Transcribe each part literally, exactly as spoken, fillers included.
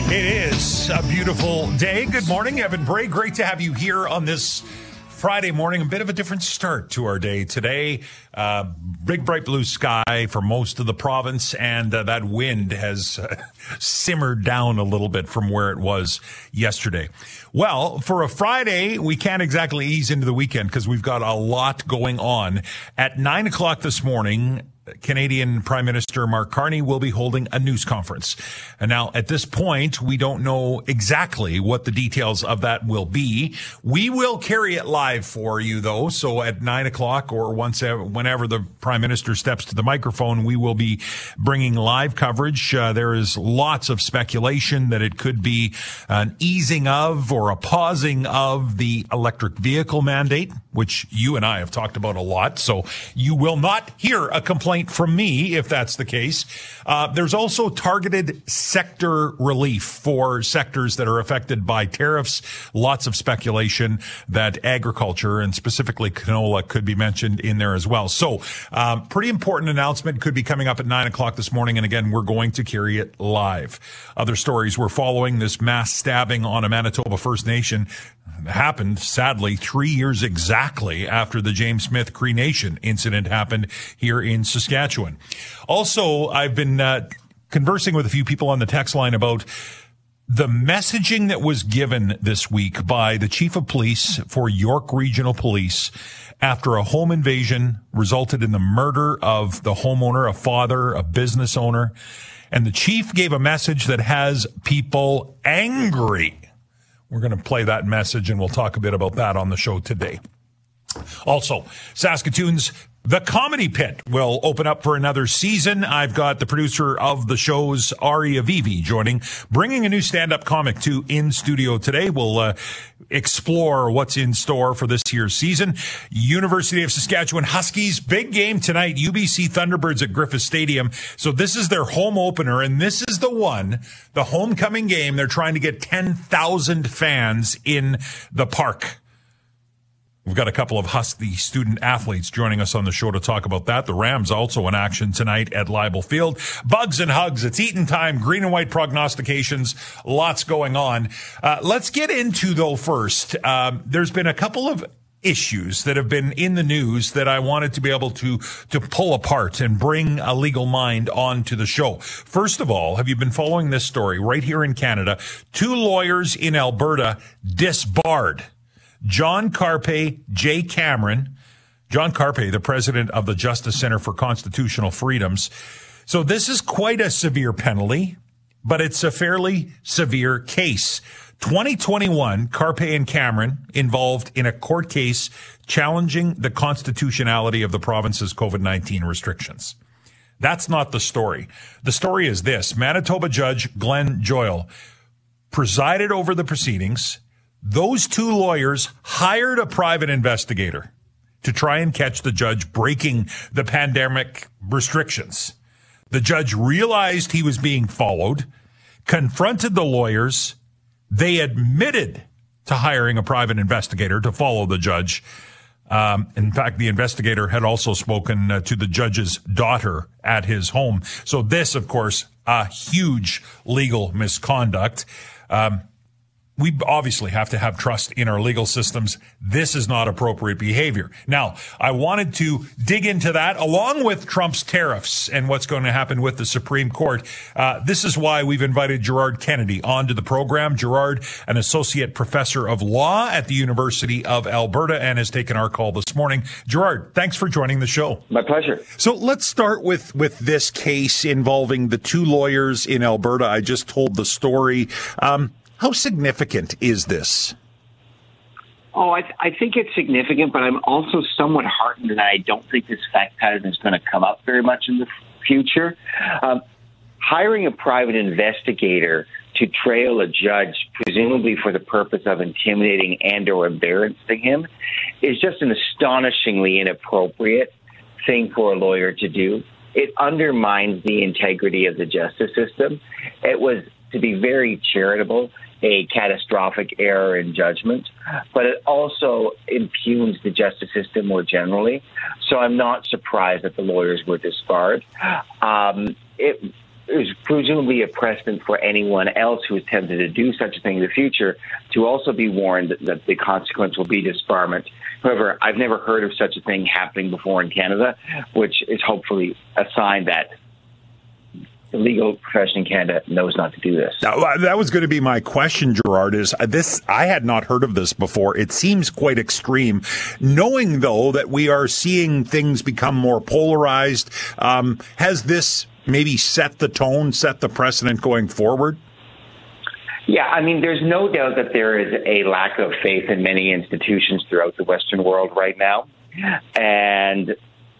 It is a beautiful day. Good morning, Evan Bray. Great to have you here on this Friday morning. A bit of a different start to our day today. Uh, big, bright blue sky for most of the province, and uh, that wind has uh, simmered down a little bit from where it was yesterday. Well, for a Friday, we can't exactly ease into the weekend because we've got a lot going on. At nine o'clock this morning, Canadian Prime Minister Mark Carney will be holding a news conference. And now, at this point, we don't know exactly what the details of that will be. We will carry it live for you, though. So at nine o'clock or once, whenever the Prime Minister steps to the microphone, we will be bringing live coverage. Uh, there is lots of speculation that it could be an easing of or a pausing of the electric vehicle mandate, which you and I have talked about a lot. So you will not hear a complaint from me if that's the case. Uh, there's also targeted sector relief for sectors that are affected by tariffs. Lots of speculation that agriculture and specifically canola could be mentioned in there as well. So um, pretty important announcement could be coming up at nine o'clock this morning. And again, we're going to carry it live. Other stories we're following: this mass stabbing on a Manitoba First Nation happened, sadly, three years exactly after the James Smith Cree Nation incident happened here in Saskatchewan. Also, I've been uh, conversing with a few people on the text line about the messaging that was given this week by the Chief of Police for York Regional Police after a home invasion resulted in the murder of the homeowner, a father, a business owner. And the chief gave a message that has people angry. We're going to play that message, and we'll talk a bit about that on the show today. Also, Saskatoon's The Comedy Pit will open up for another season. I've got the producer of the show's Ari Avivi joining, bringing a new stand-up comic to in studio today. We'll uh, explore what's in store for this year's season. University of Saskatchewan Huskies, big game tonight. U B C Thunderbirds at Griffith Stadium. So this is their home opener, and this is the one, the homecoming game. They're trying to get ten thousand fans in the park. We've got a couple of Husky student athletes joining us on the show to talk about that. The Rams also in action tonight at Leibel Field. Bugs and hugs. It's Eaton time. Green and white prognostications. Lots going on. Uh, let's get into, though, first. Um, there's been a couple of issues that have been in the news that I wanted to be able to to pull apart and bring a legal mind onto the show. First of all, have you been following this story right here in Canada? Two lawyers in Alberta disbarred John Carpay, Jay Cameron. John Carpay, the president of the Justice Center for Constitutional Freedoms. So this is quite a severe penalty, but it's a fairly severe case. twenty twenty-one, Carpay and Cameron involved in a court case challenging the constitutionality of the province's COVID nineteen restrictions. That's not the story. The story is this. Manitoba Judge Glenn Joyal presided over the proceedings. Those two lawyers hired a private investigator to try and catch the judge breaking the pandemic restrictions. The judge realized he was being followed, confronted the lawyers. They admitted to hiring a private investigator to follow the judge. Um, in fact, the investigator had also spoken uh, to the judge's daughter at his home. So this, of course, a huge legal misconduct. Um, We obviously have to have trust in our legal systems. This is not appropriate behavior. Now, I wanted to dig into that along with Trump's tariffs and what's going to happen with the Supreme Court. Uh, this is why we've invited Gerard Kennedy onto the program. Gerard, an associate professor of law at the University of Alberta, and has taken our call this morning. Gerard, thanks for joining the show. My pleasure. So let's start with, with this case involving the two lawyers in Alberta. I just told the story. Um, How significant is this? Oh, I, th- I think it's significant, but I'm also somewhat heartened that I don't think this fact pattern is going to come up very much in the f- future. Um, hiring a private investigator to trail a judge, presumably for the purpose of intimidating and or embarrassing him, is just an astonishingly inappropriate thing for a lawyer to do. It undermines the integrity of the justice system. It was, to be very charitable, a catastrophic error in judgment, but it also impugns the justice system more generally. So I'm not surprised that the lawyers were disbarred. Um, it, is presumably a precedent for anyone else who is tempted to do such a thing in the future to also be warned that, that the consequence will be disbarment. However, I've never heard of such a thing happening before in Canada, which is hopefully a sign that the legal profession in Canada knows not to do this. Now, that was going to be my question, Gerard, is this, I had not heard of this before. It seems quite extreme. Knowing, though, that we are seeing things become more polarized, um, has this maybe set the tone, set the precedent going forward? Yeah, I mean, there's no doubt that there is a lack of faith in many institutions throughout the Western world right now. And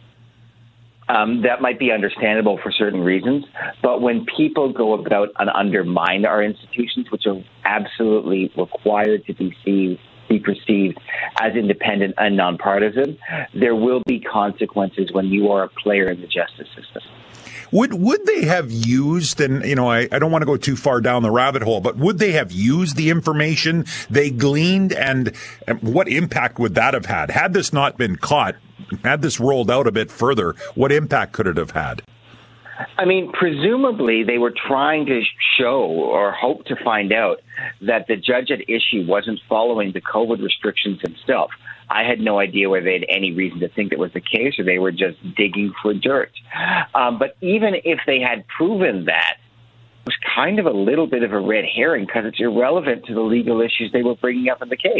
Um, that might be understandable for certain reasons, but when people go about and undermine our institutions, which are absolutely required to be seen, be perceived as independent and nonpartisan, there will be consequences when you are a player in the justice system. Would would they have used, and you know, I, I don't want to go too far down the rabbit hole, but would they have used the information they gleaned, and, and what impact would that have had? Had this not been caught, had this rolled out a bit further, what impact could it have had? I mean, presumably they were trying to show or hope to find out that the judge at issue wasn't following the COVID restrictions himself. I had no idea whether they had any reason to think that was the case or they were just digging for dirt. Um, but even if they had proven that, it was kind of a little bit of a red herring because it's irrelevant to the legal issues they were bringing up in the case.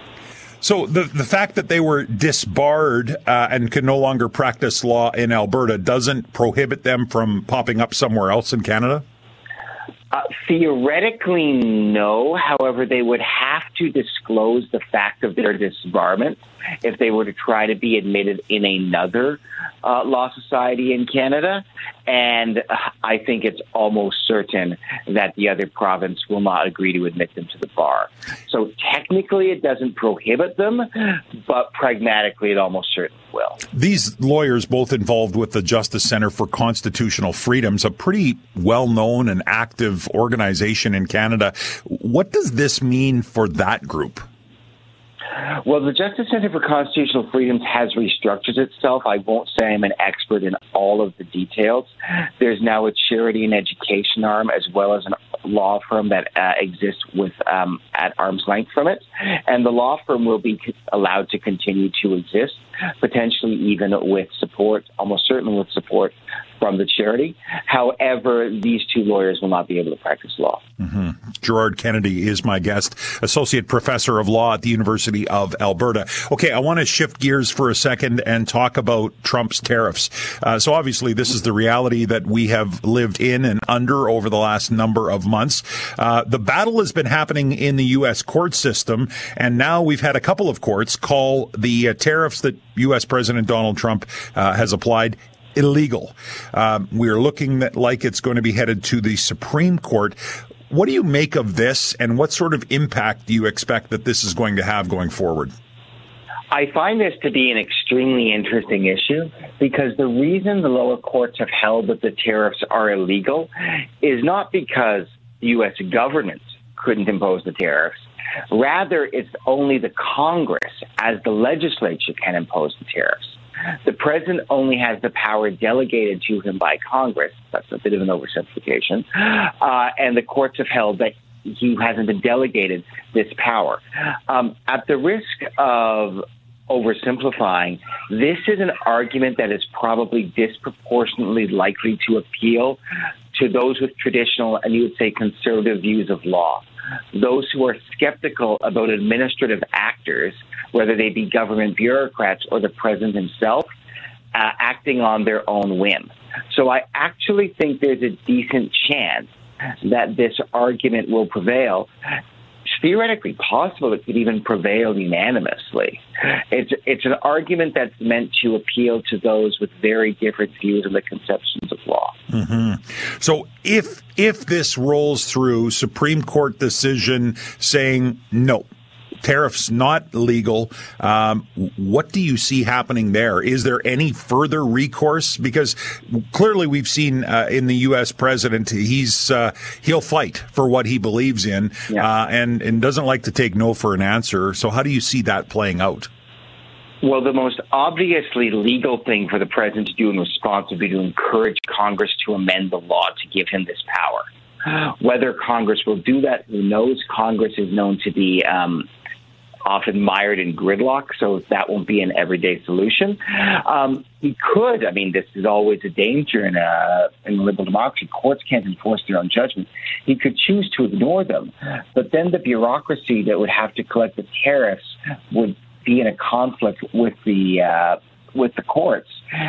So the the fact that they were disbarred uh, and could no longer practice law in Alberta doesn't prohibit them from popping up somewhere else in Canada? Uh, theoretically, no. However, they would have to disclose the fact of their disbarment if they were to try to be admitted in another uh, law society in Canada. And uh, I think it's almost certain that the other province will not agree to admit them to the bar. So technically, it doesn't prohibit them, but pragmatically, it almost certainly will. These lawyers, both involved with the Justice Centre for Constitutional Freedoms, a pretty well-known and active organization in Canada. What does this mean for that group? Well, the Justice Centre for Constitutional Freedoms has restructured itself. I won't say I'm an expert in all of the details. There's now a charity and education arm as well as a law firm that uh, exists with um, at arm's length from it. And the law firm will be allowed to continue to exist, potentially even with support, almost certainly with support from the charity. However, these two lawyers will not be able to practice law. Mm-hmm. Gerard Kennedy is my guest, Associate Professor of Law at the University of Alberta. Okay, I want to shift gears for a second and talk about Trump's tariffs. Uh, so obviously, this is the reality that we have lived in and under over the last number of months. Uh, the battle has been happening in the U S court system, and now we've had a couple of courts call the uh, tariffs that U S President Donald Trump uh, has applied illegal. Um, we're looking that like it's going to be headed to the Supreme Court. What do you make of this, and what sort of impact do you expect that this is going to have going forward? I find this to be an extremely interesting issue because the reason the lower courts have held that the tariffs are illegal is not because the U S government couldn't impose the tariffs. Rather, it's only the Congress, as the legislature, can impose the tariffs. The president only has the power delegated to him by Congress. That's a bit of an oversimplification. Uh, and the courts have held that he hasn't been delegated this power. Um, at the risk of oversimplifying, this is an argument that is probably disproportionately likely to appeal to those with traditional and you would say conservative views of law. Those who are skeptical about administrative actors, whether they be government bureaucrats or the president himself, uh, acting on their own whim. So I actually think there's a decent chance that this argument will prevail. It's theoretically possible it could even prevail unanimously. It's it's an argument that's meant to appeal to those with very different views on the conceptions of law. Mm-hmm. So if if this rolls through, Supreme Court decision saying no, tariffs not legal, um, what do you see happening there? Is there any further recourse? Because clearly we've seen uh, in the U S president, he's uh, he'll fight for what he believes in, yeah. uh, and, and doesn't like to take no for an answer. So how do you see that playing out? Well, the most obviously legal thing for the president to do in response would be to encourage Congress to amend the law to give him this power. Whether Congress will do that, who knows? Congress is known to be um, often mired in gridlock, so that won't be an everyday solution. Um, he could, I mean, this is always a danger in a, in a liberal democracy. Courts can't enforce their own judgment. He could choose to ignore them, but then the bureaucracy that would have to collect the tariffs would be in a conflict with the uh, with the courts,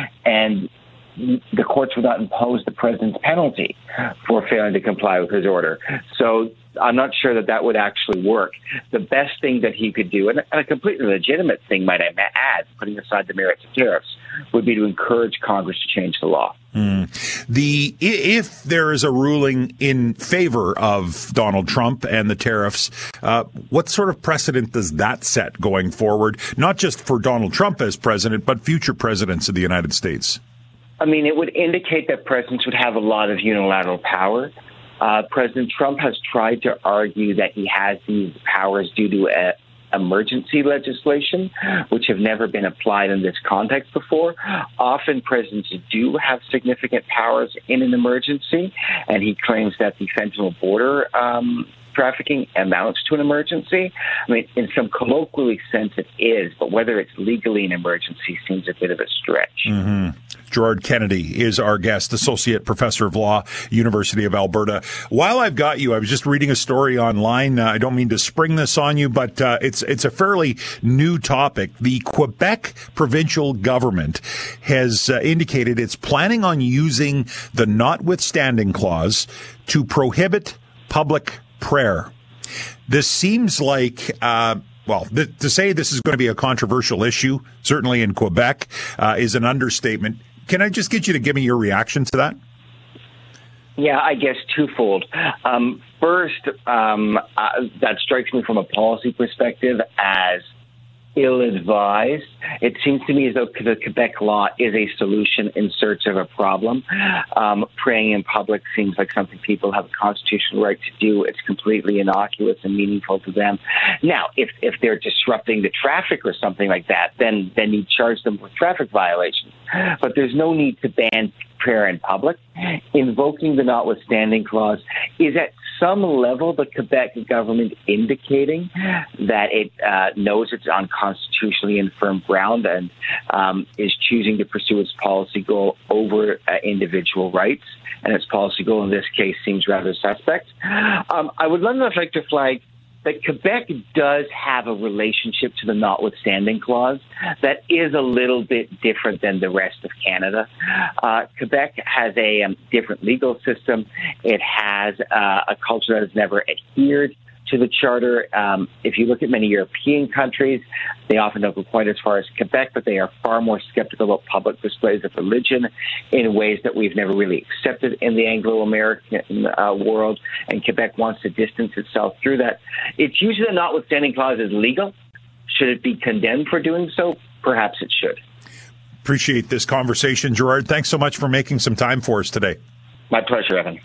and the courts would not impose the president's penalty for failing to comply with his order. So I'm not sure that that would actually work. The best thing that he could do, and a completely legitimate thing, might I add, putting aside the merits of tariffs, would be to encourage Congress to change the law. Mm. The if there is a ruling in favor of Donald Trump and the tariffs, uh, what sort of precedent does that set going forward, not just for Donald Trump as president, but future presidents of the United States? I mean, it would indicate that presidents would have a lot of unilateral power. Uh, President Trump has tried to argue that he has these powers due to a emergency legislation, which have never been applied in this context before. Often presidents do have significant powers in an emergency, and he claims that the fentanyl border um, trafficking amounts to an emergency. I mean, in some colloquially sense it is, but whether it's legally an emergency seems a bit of a stretch. Mm-hmm. Gerard Kennedy is our guest, Associate Professor of Law, University of Alberta. While I've got you, I was just reading a story online. Uh, I don't mean to spring this on you, but uh, it's it's a fairly new topic. The Quebec provincial government has uh, indicated it's planning on using the notwithstanding clause to prohibit public prayer. This seems like, uh, well, th- to say this is going to be a controversial issue, certainly in Quebec, uh, is an understatement. Can I just get you to give me your reaction to that? Yeah, I guess twofold. Um, first, um, uh, that strikes me from a policy perspective as ill-advised. It seems to me as though the Quebec law is a solution in search of a problem. Um, praying in public seems like something people have a constitutional right to do. It's completely innocuous and meaningful to them. Now, if if they're disrupting the traffic or something like that, then then you charge them with traffic violations. But there's no need to ban prayer in public. Invoking the notwithstanding clause is at some level the Quebec government indicating that it uh, knows it's on constitutionally infirm ground and um, is choosing to pursue its policy goal over uh, individual rights. And its policy goal in this case seems rather suspect. Um, I would nonetheless like to flag that Quebec does have a relationship to the notwithstanding clause that is a little bit different than the rest of Canada. Uh, Quebec has a um, different legal system. It has uh, a culture that has never adhered to the Charter. Um, if you look at many European countries, they often don't go quite as far as Quebec, but they are far more skeptical about public displays of religion in ways that we've never really accepted in the Anglo-American uh, world, and Quebec wants to distance itself through that. Its use of the notwithstanding clause is legal. Should it be condemned for doing so? Perhaps it should. Appreciate this conversation, Gerard. Thanks so much for making some time for us today. My pleasure, Evan.